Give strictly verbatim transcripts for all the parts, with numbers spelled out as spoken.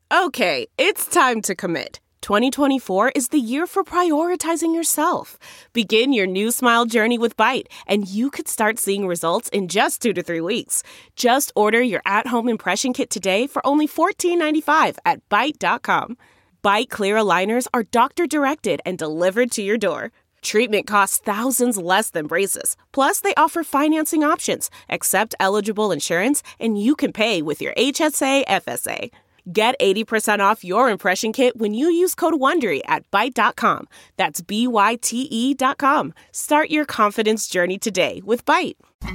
Okay, it's time to commit. twenty twenty-four is the year for prioritizing yourself. Begin your new smile journey with Byte, and you could start seeing results in just two to three weeks. Just order your at-home impression kit today for only fourteen ninety-five at byte dot com. Byte clear aligners are doctor-directed and delivered to your door. Treatment costs thousands less than braces. Plus, they offer financing options, accept eligible insurance, and you can pay with your H S A F S A. Get eighty percent off your impression kit when you use code WONDERY at byte dot com. That's B Y T E dot com. Start your confidence journey today with Byte.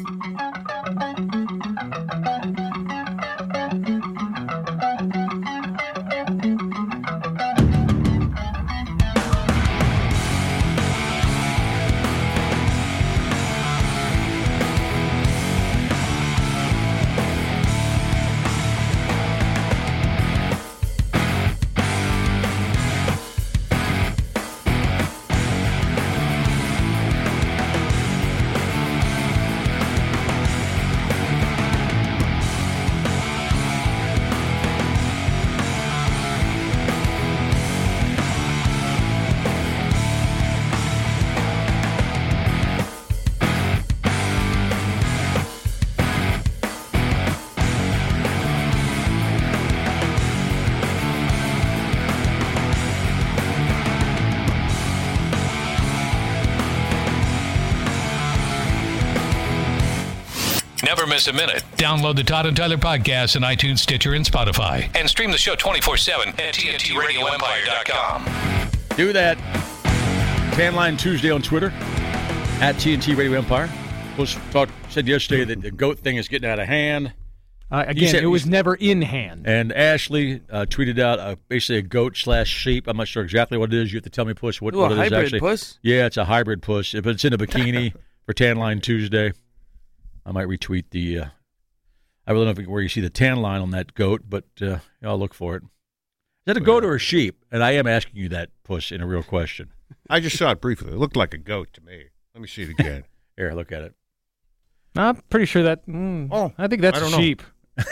Never miss a minute. Download the Todd and Tyler podcast on iTunes, Stitcher, and Spotify. And stream the show twenty-four seven at T N T radio empire dot com. Do that. Tanline Tuesday on Twitter, at T N T Radio Empire. Was talk, said yesterday that the GOAT thing is getting out of hand. Uh, again, said, it was never in hand. And Ashley uh, tweeted out uh, basically a goat slash sheep. I'm not sure exactly what it is. You have to tell me, Puss, what, Ooh, what a it is hybrid actually. puss? Yeah, it's a hybrid puss. But it's in a bikini for Tanline Tuesday. I might retweet the uh, – I really don't know where you see the tan line on that goat, but uh, I'll look for it. Is that a goat or a sheep? And I am asking you that, Puss, in a real question. I just saw it briefly. It looked like a goat to me. Let me see it again. Here, look at it. I'm pretty sure that mm, – oh, I think that's I a don't sheep.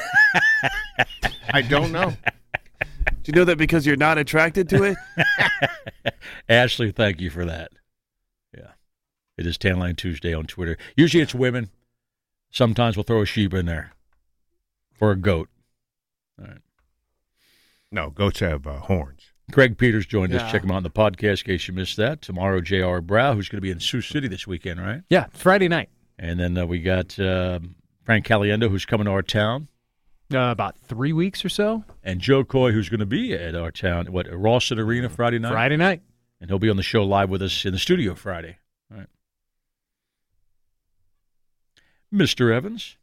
I don't know. Do you know that because you're not attracted to it? Ashley, thank you for that. Yeah. It is Tanline Tuesday on Twitter. Usually it's women. Sometimes we'll throw a sheep in there for a goat. All right. No, goats have uh, horns. Craig Peters joined Yeah. us. Check him out on the podcast in case you missed that. Tomorrow, J R. Brow, who's going to be in Sioux City this weekend, right? Yeah, Friday night. And then uh, we got uh, Frank Caliendo, who's coming to our town. Uh, about three weeks or so. And Joe Coy, who's going to be at our town, what, Rawson Arena Friday night? Friday night. And he'll be on the show live with us in the studio Friday. All right. Mister Evans.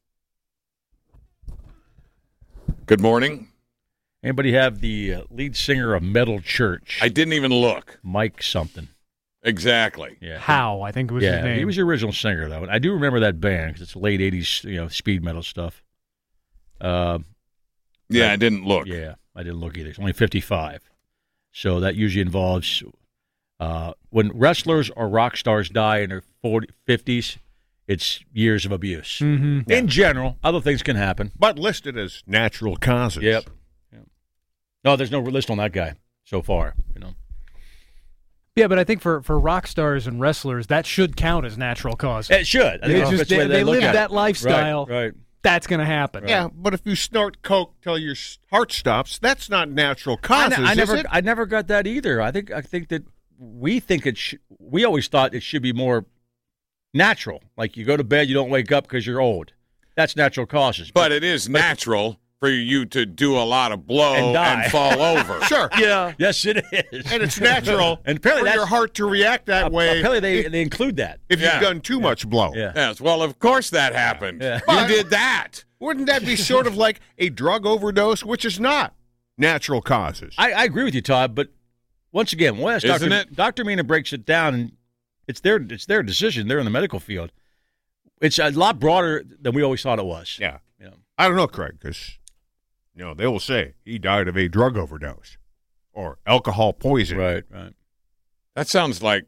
Good morning. Anybody have the uh, lead singer of Metal Church? I didn't even look. Mike something. Exactly. Yeah. Howe, I think was yeah, his name. he was the original singer, though. I do remember that band because it's late eighties, you know, speed metal stuff. Uh, Yeah, I- I didn't look. Yeah, I didn't look either. It's only fifty-five. So that usually involves uh, when wrestlers or rock stars die in their forty, fifties, it's years of abuse. Mm-hmm. In general, other things can happen. But listed as natural causes. Yep. Yep. No, there's no list on that guy so far, you know. Yeah, but I think for, for rock stars and wrestlers, that should count as natural cause. It should. I They, think just, that's the way they, they look live at that it. lifestyle. Right, right. That's going to happen. Yeah, but if you snort coke till your s- heart stops, that's not natural I, causes, ne- I never, is it? I never got that either. I think, I think that we think it. Sh- we always thought it should be more natural. Like you go to bed, you don't wake up because you're old. That's natural causes. But it is natural for you to do a lot of blow And and, die. fall over. Sure. yeah, yes, it is. And it's natural And apparently for that's- your heart to react that Uh, way Apparently, they if, they include that. if Yeah. you've done too much blow. Yeah. Yes, well, of course that happened. Yeah. You did that. Wouldn't that be sort of like a drug overdose, which is not natural causes? I, I agree with you, Todd. But once again, once Isn't Doctor it? Doctor Mina breaks it down, and it's their it's their decision. They're in the medical field. It's a lot broader than we always thought it was. Yeah. You know. I don't know, Craig, because you know, they will say he died of a drug overdose or alcohol poisoning. Right. Right. That sounds like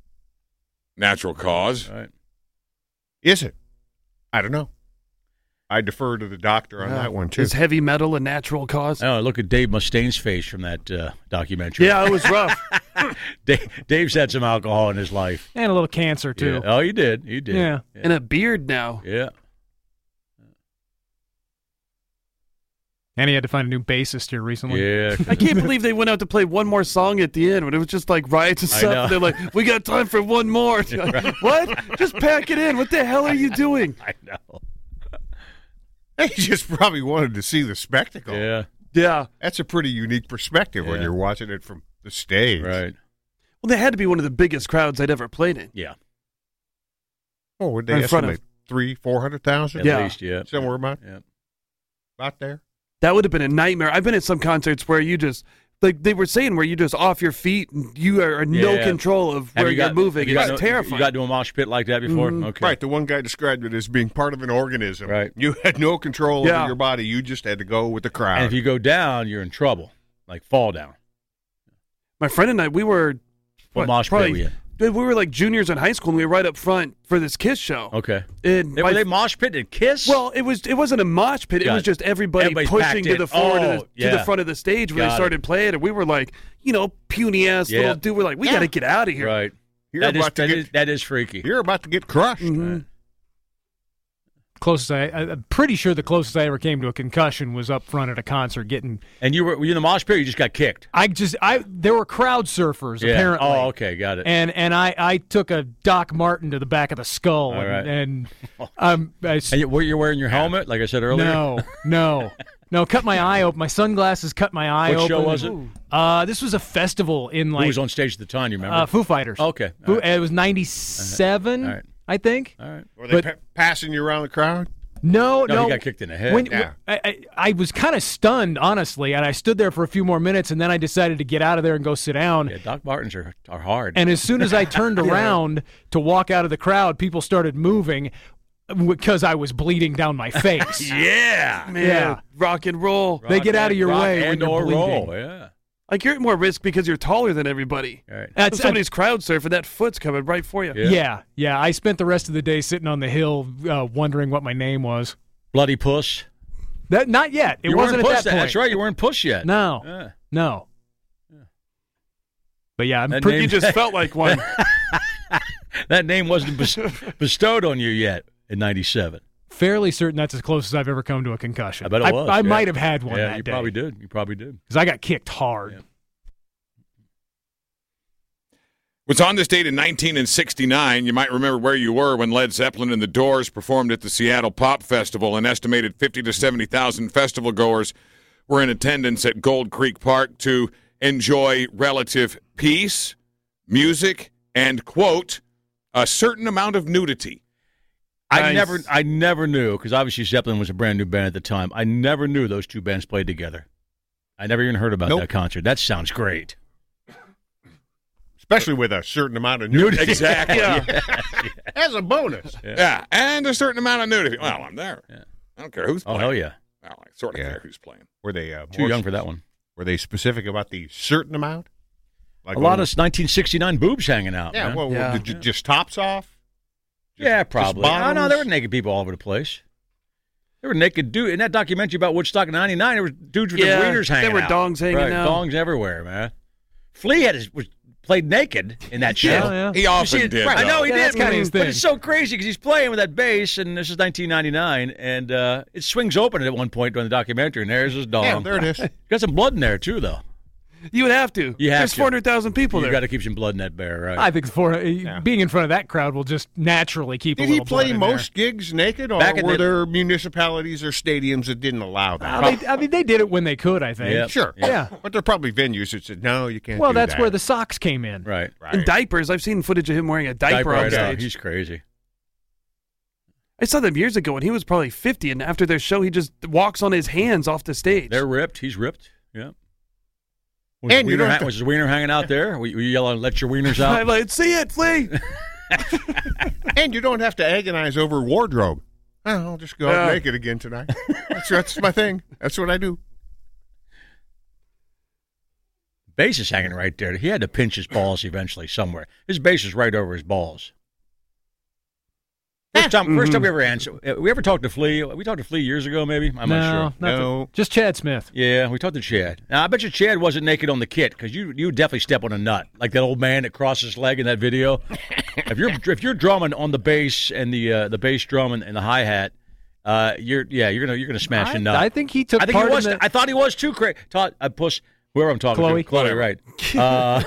natural cause. Right. Is it? I don't know. I defer to the doctor on Yeah. that one, too. Is heavy metal a natural cause? Oh, look at Dave Mustaine's face from that uh, documentary. Yeah, it was rough. Dave, Dave's had some alcohol in his life. And a little cancer, too. Yeah. Oh, he did. He did. Yeah. Yeah. And a beard now. Yeah. And he had to find a new bassist here recently. Yeah. I can't believe they went out to play one more song at the end when it was just like riots and I stuff. know. They're like, we got time for one more. What? Just pack it in. What the hell are you doing? I know. He just probably wanted to see the spectacle. Yeah. Yeah. That's a pretty unique perspective when Yeah. you're watching it from the stage. Right. Well, they had to be one of the biggest crowds I'd ever played in. Yeah. Oh, would they In front estimate? of- Three, four hundred thousand? At Yeah. least, yeah. Somewhere about, Yeah. about there. That would have been a nightmare. I've been at some concerts where you just, like they were saying, where you just off your feet and you are in no Yeah. control of Have where you you are got- moving. have you It's got- terrifying. You got to a mosh pit like that before? Mhm. Okay. Right, the one guy described it as being part of an organism. Right. You had no control Yeah. over your body. You just had to go with the crowd. And if you go down, you're in trouble. Like fall down. My friend and I, we were, What, what, mosh pit probably, were you in? we were like juniors in high school, and we were right up front for this Kiss show. Okay. And They, my- were they mosh pit and Kiss? well, it was it wasn't a mosh pit. It Got was it. just everybody Everybody's pushing packed to in. the forward Oh, of the, to yeah. the front of the stage when Got they it. started playing, and we were like, you know, puny ass Yeah. little dude. We're like, we Yeah. got to get out of here. right. You're That is, about to that get- is- that is freaky. You're about to get crushed. Mhm. Closest I, I- I'm pretty sure the closest I ever came to a concussion was up front at a concert getting. And you were, were you in the mosh pit or you just got kicked? I just, I there were crowd surfers Yeah. apparently. Oh, okay. Got it. And and I, I took a Doc Martin to the back of the skull. All and, right. and um, I, s- And you, were you wearing your helmet, like I said earlier? no, no, no. Cut my eye open. My sunglasses cut my eye What open. show was it? Uh, this was a festival in Who like was on stage at the time, you remember? uh, Foo Fighters. Okay. Foo, All right. It was ninety-seven, All right. I think. All right. Were they But- pa- passing you around the crowd? No, No, no. he got kicked in the head. When, Yeah. I, I, I was kind of stunned, honestly, and I stood there for a few more minutes, and then I decided to get out of there and go sit down. Yeah, Doc Martens are, are hard. And as soon as I turned around to walk out of the crowd, people started moving because I was bleeding down my face. yeah. Man, Yeah. rock and roll. They get Rock out of and- your rock way when and you're or bleeding. roll. Yeah. Like you're at more risk because you're taller than everybody. All right. That's, If somebody's crowd surfing, that foot's coming right for you. Yeah. yeah, yeah. I spent the rest of the day sitting on the hill uh, wondering what my name was. Bloody Puss. That Not yet. It you wasn't weren't at puss that then. point. That's right. You weren't Puss yet. No, Yeah. no. But yeah, I'm That pretty. name- You just felt like one. That name wasn't bes- bestowed on you yet in ninety-seven. fairly certain that's as close as I've ever come to a concussion. I bet it was. I yeah. might have had one Yeah, that you day. probably did. You probably did. Because I got kicked hard. Yeah. Was on this date in nineteen sixty-nine. You might remember where you were when Led Zeppelin and the Doors performed at the Seattle Pop Festival. An estimated fifty to seventy thousand festival goers were in attendance at Gold Creek Park to enjoy relative peace, music, and, quote, a certain amount of nudity. I Nice. never, I never knew because obviously Zeppelin was a brand new band at the time. I never knew those two bands played together. I never even heard about Nope. that concert. That sounds great. Especially with a certain amount of nudity. Exactly. Yeah. As a bonus. Yeah, and a certain amount of nudity. Well, I'm there. Yeah. I don't care who's Oh playing. hell yeah! Well, I sort of Yeah. care who's playing. Were they uh, Too more- young for that one. Were they specific about the certain amount? Like A lot only- of nineteen sixty-nine boobs hanging out. Yeah, man. well, Yeah. did you just tops off? Just- yeah, just probably. I know bottoms? there were naked people all over the place. There were naked dudes in that documentary about Woodstock in ninety-nine. There were dudes with Yeah, their wieners there hanging were out. dongs hanging right, out. Dongs everywhere, man. Flea had his, was played naked in that show. Yeah, yeah. He You often see it- did. right, I though. know he Yeah, did, that's kinda but, his but thing. it's so crazy because he's playing with that bass, and this is nineteen ninety-nine, and uh, it swings open at one point during the documentary, and there's his dong. Yeah, there it is. Got some blood in there too, though. You would have to. You have There's to. four hundred thousand people You there. got to keep some blood in that bear, right? I think for uh, being in front of that crowd will just naturally keep a Did he little blood play in most gigs naked, or Back in were the- there municipalities or stadiums that didn't allow there. that? Uh, they, I mean, they did it when they could, I think. Yep. Sure. Yeah. But there are probably venues that said, no, you can't Well, do that's that. where the socks came in. right. Right. In diapers. I've seen footage of him wearing a diaper, Diaper on right out. stage. He's crazy. I saw them years ago, and he was probably fifty, and after their show, he just walks on his hands off the stage. They're ripped. He's ripped. Yeah. Was, And his you wiener don't have ha- to- was his wiener hanging out there? Were you, were you yelling, "Let your wieners I'm out"? like, see it, Flea. And you don't have to agonize over wardrobe. Oh, I'll just go out Yeah. naked again tonight. That's, that's my thing. That's what I do. Bass is hanging right there. He had to pinch his balls eventually somewhere. His bass is right over his balls. First time, Mm-hmm. first time we ever answered. We ever talked to Flea? We talked to Flea years ago, maybe. I'm no, not sure. not the- No. just Chad Smith. Yeah, we talked to Chad. Now, I bet you Chad wasn't naked on the kit because you you would definitely step on a nut like that old man that crossed his leg in that video. if you're if you're drumming on the bass and the uh, the bass drum and, and the hi hat, uh, you're yeah you're gonna you're gonna smash I, a nut. I think he took I think part he was. in the, I thought he was too. Craig, Todd, I push whoever I'm talking Chloe. to. Chloe, right? Uh,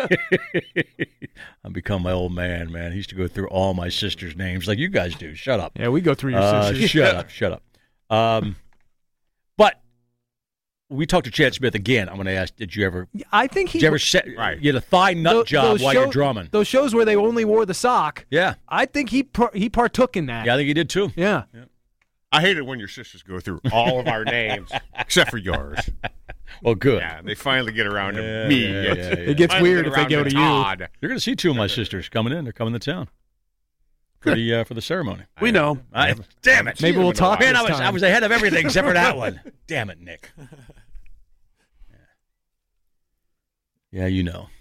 I've become my old man, man. He used to go through all my sisters' names like you guys do. Shut up. Yeah, we go through your Uh, sisters. shut up, shut up. Um, but we talked to Chad Smith again. I'm going to ask: Did you ever? I think he Did you ever set? Right. You had a thigh nut tho- job those while show- you're drumming. Those shows where they only wore the sock. Yeah, I think he par- he partook in that. yeah. I think he did too. Yeah. I hate it when your sisters go through all of our names except for yours. Well, good. Yeah, they finally get around to Yeah, me. yeah, yeah, yeah. It gets Finally weird get if they around go to you. Todd. You're going to see two of my sisters coming in. They're coming to town for the uh, for the ceremony. We know. I, damn it! Maybe we'll talk Man, this I was time. I was ahead of everything except for that one. Damn it, Nick. Yeah, yeah you know.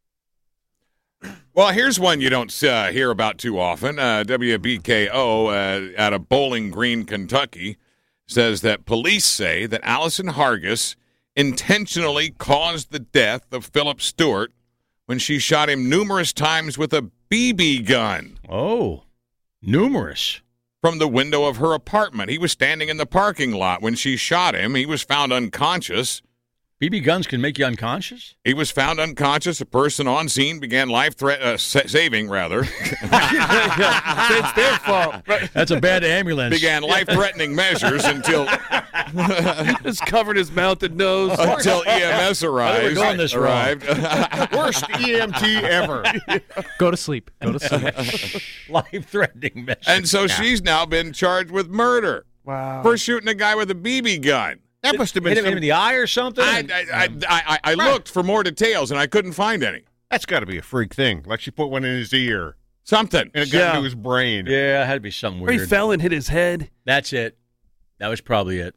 Well, here's one you don't uh, hear about too often. Uh, W B K O uh, out of Bowling Green, Kentucky, says that police say that Allison Hargis intentionally caused the death of Philip Stewart when she shot him numerous times with a B B gun Oh, numerous. from the window of her apartment. He was standing in the parking lot when she shot him. He was found unconscious. B B guns can make you unconscious? He was found unconscious. A person on scene began life threat uh, sa- saving rather It's their fault. That's a bad ambulance. began life threatening measures until Just covered his mouth and nose. until E M S arrived. we're going this wrong. arrived. Worst E M T ever. Go to sleep. Go to sleep. Life-threatening message. and so she's now been charged with murder Wow. for shooting a guy with a B B gun. That must have been hit him some, in the eye or something? I, I, I, I, I looked for more details and I couldn't find any. That's got to be a freak thing. Like she put one in his ear Something. and it got Yeah. into his brain. yeah, it had to be something Or he weird. fell and hit his head. That's it. That was probably it.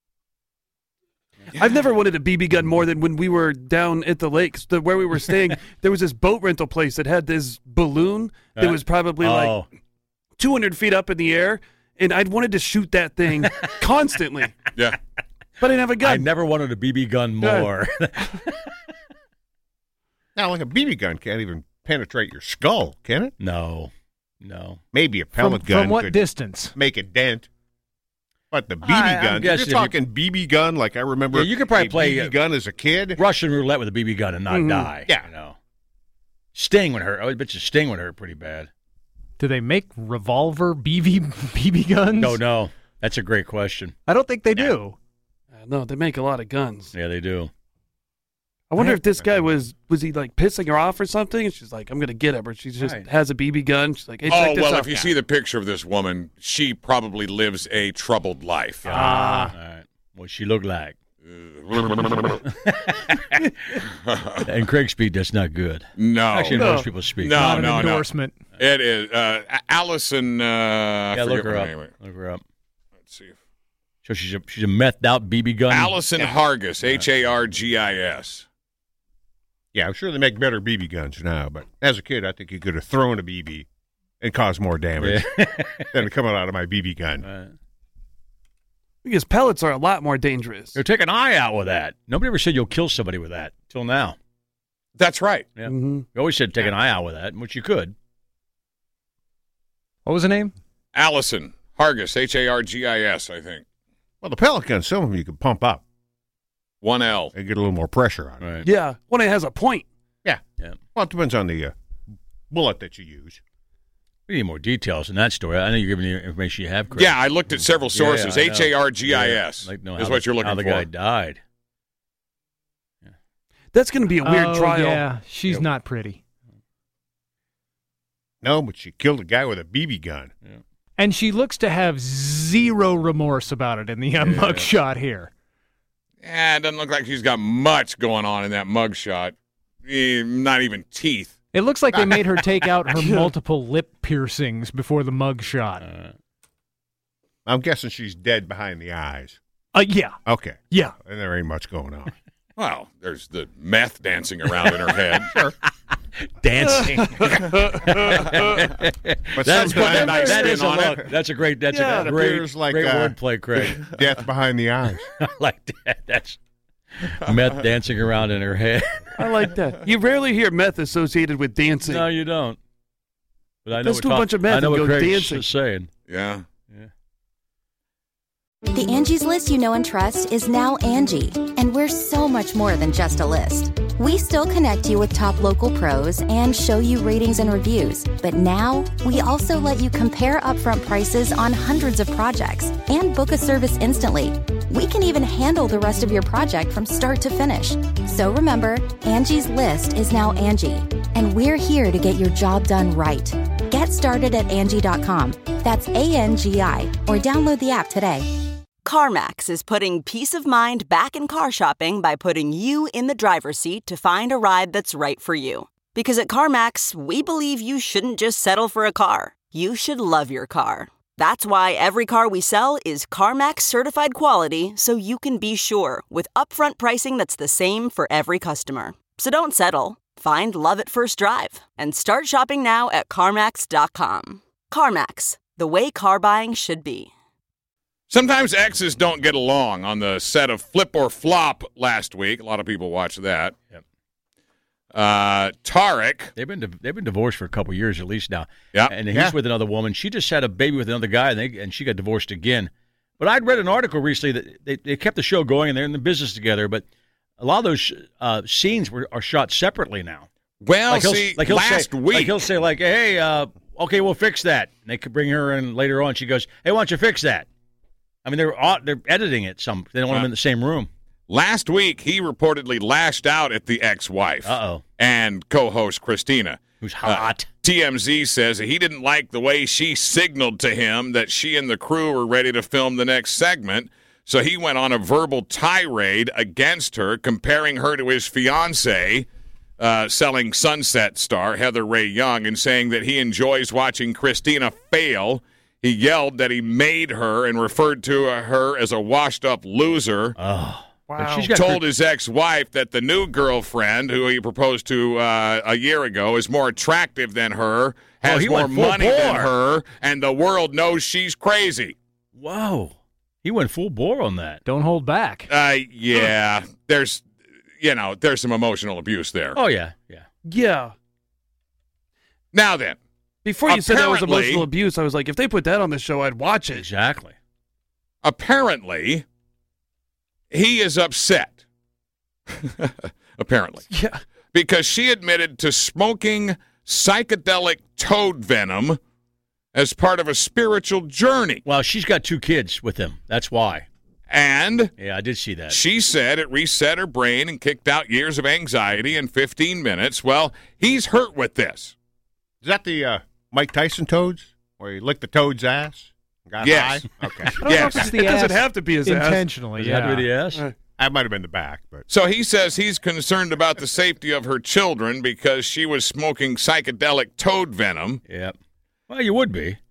I've never wanted a B B gun more than when we were down at the lakes, the, where we were staying. There was this boat rental place that had this balloon that Uh, was probably oh, like two hundred feet up in the air, and I'd wanted to shoot that thing constantly, Yeah. but I didn't have a I gun. never wanted a B B gun Yeah. more. Now, like a B B gun can't even penetrate your skull, can it? no, no. Maybe a From, pellet gun from what could distance? make a dent. But the B B I- I'm gun, if guessing you're if you- talking B B gun, like I remember Yeah, you could probably a play, B B uh, gun as a kid. Russian roulette with a B B gun and not Mhm. die. Yeah. You know. Sting would hurt. I bet you Sting would hurt pretty bad. Do they make revolver B V B B guns? No, no. That's a great question. I don't think they do. Uh, no, they make a lot of guns. Yeah, they do. I wonder if this guy was was he like pissing her off or something, and she's like, "I'm gonna get him," or she just Right. has a B B gun. She's like, "Hey, Oh, check this well, out." if you see the picture of this woman, she probably lives a troubled life. Ah. All right. What she look like. And Craig's speed, that's not good. no. Actually, No. most people speak. No, Not an no, no. endorsement. It is. Uh, Allison, uh, I Yeah, forget look her her up. name. Look her up. Let's see. So she's a she's a methed out B B gun. Allison Hargis, H A R G I S. Yeah, I'm sure they make better B B guns now, but as a kid, I think you could have thrown a B B and caused more damage Yeah. than coming out of my B B gun. Right. because pellets are a lot more dangerous. You'll take an eye out with that. Nobody ever said you'll kill somebody with that till now. That's right. Yeah. Mm-hmm. You always said take an eye out with that, which you could. What was the name? Allison Hargis, H A R G I S, I think. Well, the pellet gun, some of them you can pump up One L. and get a little more pressure on it. Right. Yeah, when it has a point. Yeah. Yeah. Well, it depends on the uh, bullet that you use. We need more details in that story. I know you're giving the information you have, Chris. Yeah, I looked at several sources. Yeah, I know. H A R G I S Yeah. Like, no, is how what the- you're looking how the for. guy died. That's going to be a weird oh, trial. Yeah, she's Yep. not pretty. No, but she killed a guy with a B B gun. And she looks to have zero remorse about it in the uh, mug shot here. Yeah, it doesn't look like she's got much going on in that mugshot. Eh, Not even teeth. It looks like they made her take out her multiple lip piercings before the mug shot. Uh, I'm guessing she's dead behind the eyes. Uh, yeah, Okay. yeah. And there ain't much going on. Well, there's the meth dancing around in her head. Sure. Dancing. But That's sometimes that, I that spin is a on look. it. That's a great. That's Yeah, a it great, appears like, great uh, wordplay, Craig. Death behind the eyes. I like that. That's meth dancing around in her head. I like that. You rarely hear meth associated with dancing. No, you don't. But I know Let's what do a Tom- bunch of meth I know and what go Craig's dancing. saying. Yeah. The Angie's List you know and trust is now Angie, and we're so much more than just a list. We still connect you with top local pros and show you ratings and reviews, but now we also let you compare upfront prices on hundreds of projects and book a service instantly. We can even handle the rest of your project from start to finish. So remember, Angie's List is now Angie, and we're here to get your job done right. Get started at Angie dot com. That's A N G I, or download the app today. CarMax is putting peace of mind back in car shopping by putting you in the driver's seat to find a ride that's right for you. Because at CarMax, we believe you shouldn't just settle for a car. You should love your car. That's why every car we sell is CarMax certified quality, so you can be sure with upfront pricing that's the same for every customer. So don't settle. Find love at first drive and start shopping now at CarMax dot com. CarMax, the way car buying should be. Sometimes exes don't get along. On the set of Flip or Flop last week, a lot of people watched that. Yep. Uh, Tarek. They've been they've been divorced for a couple years at least now. Yeah. And he's Yeah. with another woman. She just had a baby with another guy, and they and she got divorced again. But I'd read an article recently that they, they kept the show going, and they're in the business together. But a lot of those uh, scenes were are shot separately now. Well, Like he'll, see, like he'll last say, week. like he'll say, like, "Hey, uh, okay, we'll fix that." And they could bring her in later on. She goes, "Hey, why don't you fix that?" I mean, they're au- they're editing it. Some they don't want them in the same room. Last week, he reportedly lashed out at the ex-wife Uh-oh. and co-host Christina. Who's hot? Uh, T M Z says he didn't like the way she signaled to him that she and the crew were ready to film the next segment, so he went on a verbal tirade against her, comparing her to his fiancée, uh, selling Sunset star Heather Ray Young, and saying that he enjoys watching Christina fail. He yelled that he made her and referred to her as a washed-up loser. Oh, Wow. she's got Told his ex-wife that the new girlfriend, who he proposed to uh, a year ago, is more attractive than her, has Oh, he more went full money than bore. her, and the world knows she's crazy. Whoa, he went full bore on that. Don't hold back. Uh, yeah, there's, you know, there's some emotional abuse there. Oh yeah, yeah. Yeah. Now then, Before you said that was Apparently- emotional abuse, I was like, if they put that on the show, I'd watch it. Exactly. apparently, he is upset. Apparently. Yeah. Because she admitted to smoking psychedelic toad venom as part of a spiritual journey. Well, she's got two kids with him. That's why. And Yeah, I did see that. she said it reset her brain and kicked out years of anxiety in fifteen minutes. Well, he's hurt with this. Is that the uh, Mike Tyson toads, where he licked the toad's ass? and Got Yes. high? Okay. I don't know Yes. if it's the it doesn't ass have to be his ass. intentionally. Does it Yeah. have to be the ass? Uh, That might have been the back, but So he says he's concerned about the safety of her children because she was smoking psychedelic toad venom. Yeah. Well, you would be.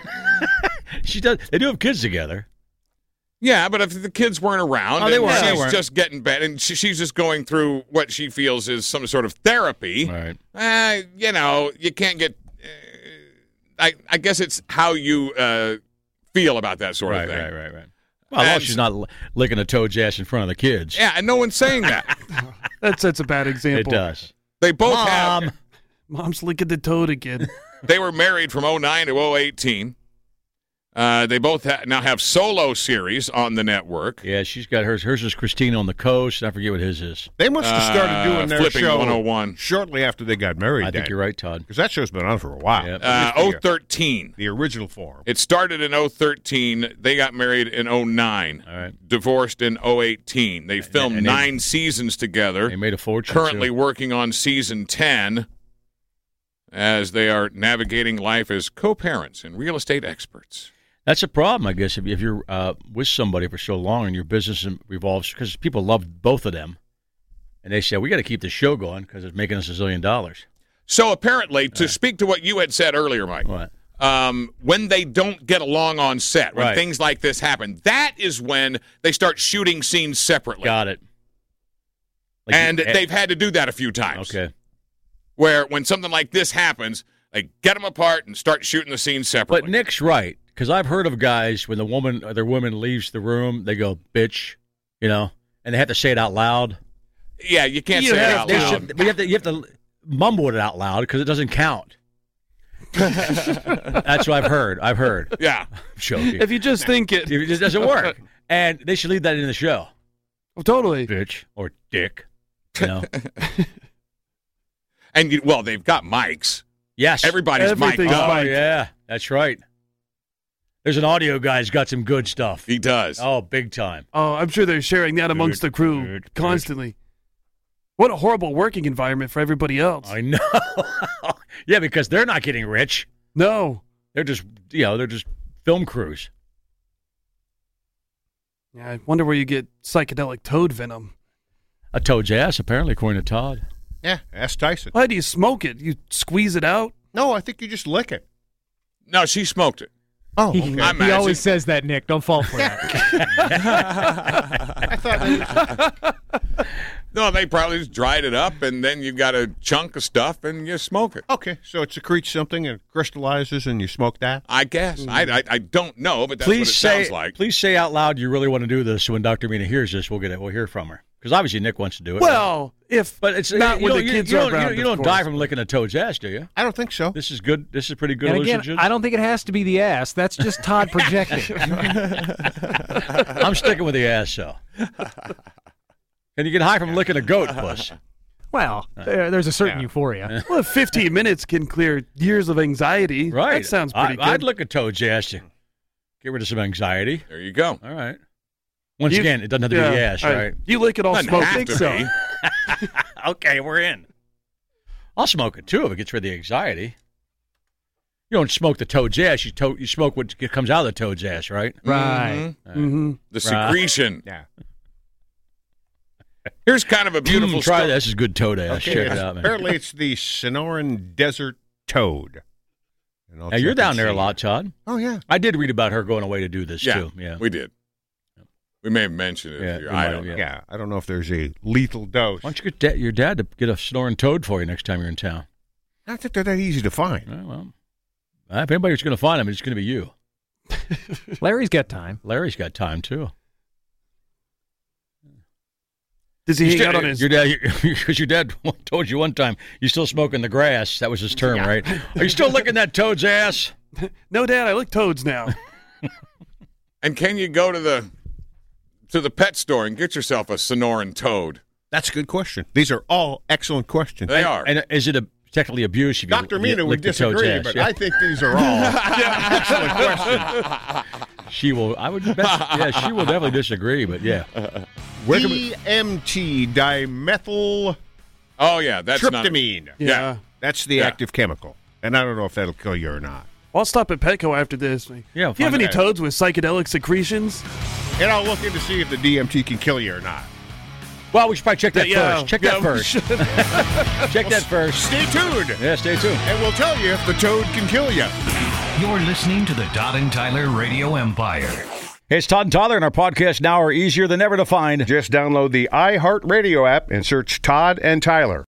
she does. They do have kids together. Yeah, but if the kids weren't around, Oh, they and weren't. They she's weren't. just getting bad, and she, she's just going through what she feels is some sort of therapy. All right. Uh, you know, you can't get. Uh, I I guess it's how you uh, feel about that sort Right, of thing. right, right, right. Well, as long And- as she's not l- licking a toad's ass in front of the kids. Yeah, and no one's saying that. That's that's a bad It example. does. They both Mom. have. Mom's licking the toad again. They were married from oh nine to oh eighteen. Uh, they both ha- now have solo series on the network. Yeah, she's got hers. Hers is Christina on the Coast. I forget what his is. they must have started Uh, doing their Flipping show one oh one. shortly after they got married. I think you're right, Todd. Because that show's been on for a while. Yep. Uh, At oh least the, thirteen. the original form. It started in oh thirteen. They got married in oh nine. All right. Divorced in oh eighteen. They filmed and they- nine seasons together. They made a fortune. Currently too. working on season ten as they are navigating life as co-parents and real estate experts. That's a problem, I guess, if, if you're uh, with somebody for so long and your business revolves, because people love both of them, and they say, we got to keep the show going because it's making us a zillion dollars. So apparently, to speak to what you had said earlier, Mike, What? um, when they don't get along on set, when Right. things like this happen, that is when they start shooting scenes separately. Got it. Like and you- they've had to do that a few times. Okay. where when something like this happens, like get them apart and start shooting the scene separately. But Nick's right, because I've heard of guys when the woman or their woman leaves the room, they go, bitch, you know, and they have to say it out loud. Yeah, you can't You say it have- out they loud. should- but you have to, you have to mumble it out loud because it doesn't count. That's what I've heard. I've heard. Yeah. I'm joking. If you just think it. It just doesn't work. And they should leave that in the show. Oh, totally. Bitch or dick. You know? And, you, well, they've got mics. Yes. Everybody's mic'd Everything's up. Oh, yeah. That's right. There's an audio guy who's got some good stuff. He does. Oh, big time. Oh, I'm sure they're sharing that amongst the crew constantly. What a horrible working environment for everybody else. I know. Yeah, because they're not getting rich. No. They're just, you know, they're just film crews. Yeah, I wonder where you get psychedelic toad venom. A toad's ass, apparently, according to Todd. Yeah, ask Tyson. Why do you smoke it? You squeeze it out? No, I think you just lick it. No, she smoked it. Oh, He, okay. I he imagine. always says that, Nick. Don't fall for that. I thought it No, they probably just dried it up, and then you got a chunk of stuff, and you smoke it. Okay, so it secretes something and crystallizes, and you smoke that? I guess. I, I I don't know, but that's Please what it say, sounds like. please say out loud you really want to do this. So when Doctor Mina hears this, we'll get it. We'll hear from her because obviously Nick wants to do it. Well, if but it's not you when don't- the you- kids you are don't, you around, don't- You of don't course. die from licking a toad's ass, do you? I don't think so. This is good. This is pretty good. And again, hallucinogen. I don't think it has to be the ass. That's just Todd projecting. I'm sticking with the ass, though. Can you get high from licking a goat, puss? Well, there, there's a certain Yeah. euphoria. Well, if fifteen minutes can clear years of anxiety, Right. that sounds pretty I, good. I'd lick a toad's ass to get rid of some anxiety. There you go. All right. Once You- again, it doesn't have to yeah, be the ass, all right? You lick it all Doesn't smoke. have think to so. be. Okay, we're in. I'll smoke it too if it gets rid of the anxiety. You don't smoke the toad's ass. You to- you smoke what comes out of the toad's ass, right? Right. Mhm. Mm-hmm. The secretion. Yeah. Here's kind of a beautiful Mm, try story. this. This is good toad ass. Okay, Check it's- it out, man. apparently it's the Sonoran Desert Toad. And I'll Now, you're check down and there a see. lot, Todd. Oh, yeah. I did read about her going away to do this Yeah, too. Yeah. we did. We may have mentioned it Yeah, here. we I might don't have, know. Yeah, I don't know if there's a lethal dose. Why don't you get da- your dad to get a snoring toad for you next time you're in town? I don't think they're that easy to find. Oh, well, if anybody's going to find him, it's going to be you. Larry's got time. Larry's got time too. Does he You hang still- out on his? Your dad, because your dad told you one time you still smoking the grass. That was his term, right? Are you still licking that toad's ass? No, Dad, I lick toads now. And can you go to the to the pet store and get yourself a Sonoran toad? That's a good question. These are all excellent questions. They are. And is it a technically abuse? If you Doctor li- Mina would lick the toad's disagree, ass? but Yeah. I think these are all excellent questions. She will. I would. Bet, yeah, she will definitely disagree. But yeah, where can we, D M T, dimethyl Oh yeah, that's not. tryptamine. Yeah. That's the Yeah. active chemical. And I don't know if that'll kill you or not. I'll stop at Petco after this. Like, Yeah, do you have find any out. toads with psychedelic secretions? And I'll look in to see if the D M T can kill you or not. well, we should probably check that Yeah, first. Check yeah, that we first. should. Check that first. Stay tuned, Yeah, stay tuned. and we'll tell you if the toad can kill you. You're listening to the Todd and Tyler Radio Empire. Hey, it's Todd and Tyler, and our podcasts now are easier than ever to find. Just download the iHeartRadio app and search Todd and Tyler.